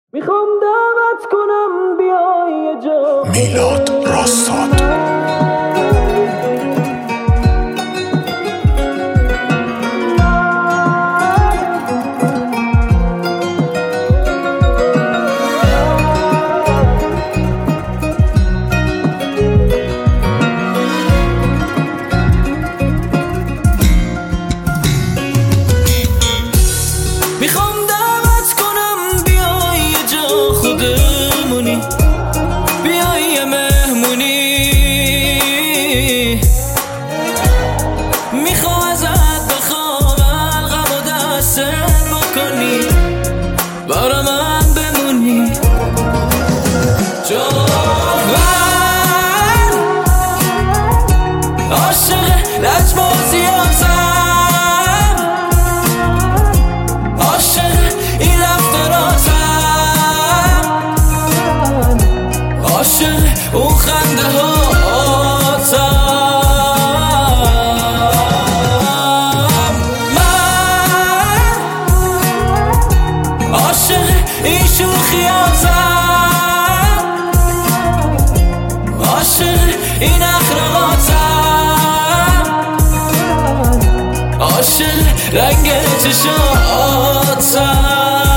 میخوام دعوت کنم بیای یه جا میلاد راستاد. میخوام دعوت کنم بیای یه جا خودمونی، بیای یه مهمونی. میخوام ازت بخوام القم و دستت بکنی، برا من بمونی. چون من عاشق لجبازی هستم، این رفتاراتم، عاشق اون خنده هاتم. من عاشق این شوخیاتم، عاشق این اخلاقاتم، عاشق رنگ چشاتم.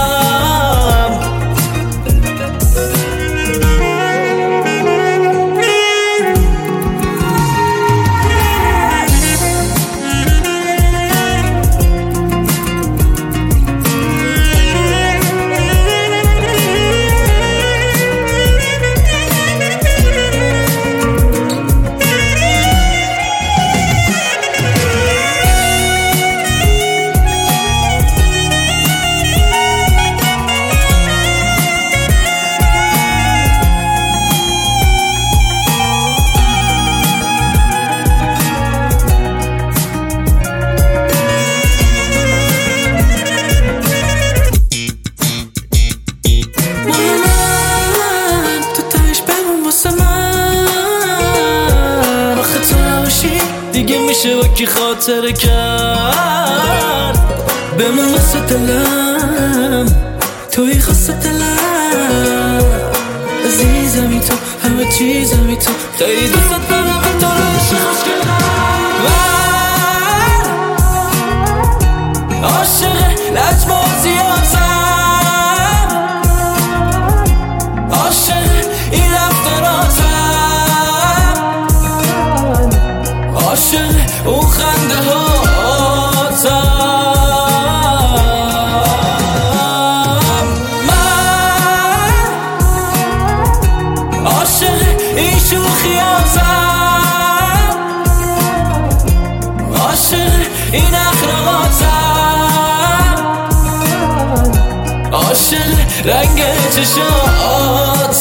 دیگه میشه با کی خاطر کرد، بمون واسه دلم، توی خاصه دلم، عزیزمی تو، همه چیزمی تو، خیلی دوست دارم تو رو عشق خوشگلم. من عاشق لجبازیاتم، عاشق این رفتاراتم، عاشق اون خنده هاتم. من عاشق این شوخیاتم، عاشق این اخلاقاتم، عاشق رنگ چشاتم.